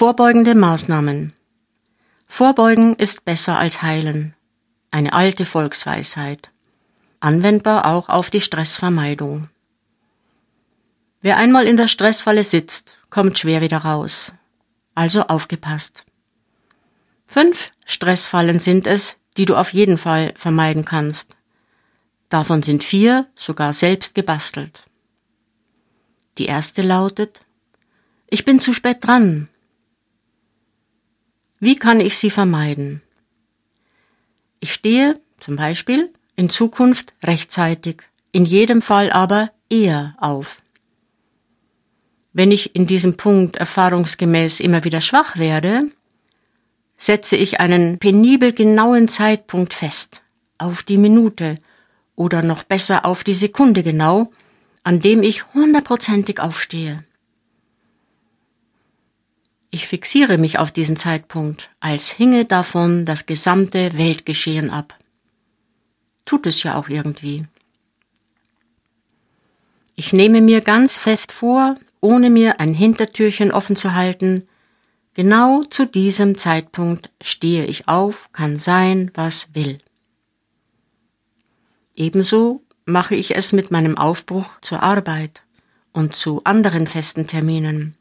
Vorbeugende Maßnahmen. Vorbeugen ist besser als heilen. Eine alte Volksweisheit. Anwendbar auch auf die Stressvermeidung. Wer einmal in der Stressfalle sitzt, kommt schwer wieder raus. Also aufgepasst. 5 Stressfallen sind es, die du auf jeden Fall vermeiden kannst. Davon sind 4 sogar selbst gebastelt. Die erste lautet: Ich bin zu spät dran. Wie kann ich sie vermeiden? Ich stehe, zum Beispiel, in Zukunft rechtzeitig, in jedem Fall aber eher auf. Wenn ich in diesem Punkt erfahrungsgemäß immer wieder schwach werde, setze ich einen penibel genauen Zeitpunkt fest, auf die Minute oder noch besser auf die Sekunde genau, an dem ich 100%ig aufstehe. Ich fixiere mich auf diesen Zeitpunkt, als hinge davon das gesamte Weltgeschehen ab. Tut es ja auch irgendwie. Ich nehme mir ganz fest vor, ohne mir ein Hintertürchen offen zu halten, genau zu diesem Zeitpunkt stehe ich auf, kann sein, was will. Ebenso mache ich es mit meinem Aufbruch zur Arbeit und zu anderen festen Terminen.